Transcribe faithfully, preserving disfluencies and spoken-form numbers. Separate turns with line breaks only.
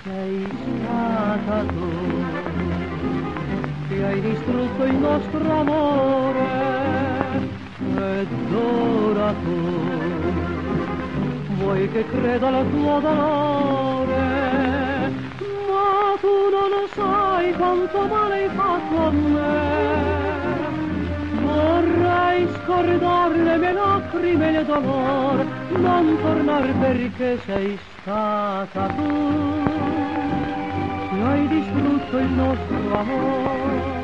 sei stata tu che hai distrutto il nostro amore ed ora tu vuoi che creda al tuo dolore, ma tu non sai quanto male hai fatto a me. Vorrei scordare le mie lacrime e il dolore, non tornare perché sei stata tu che hai distrutto il nostro amore.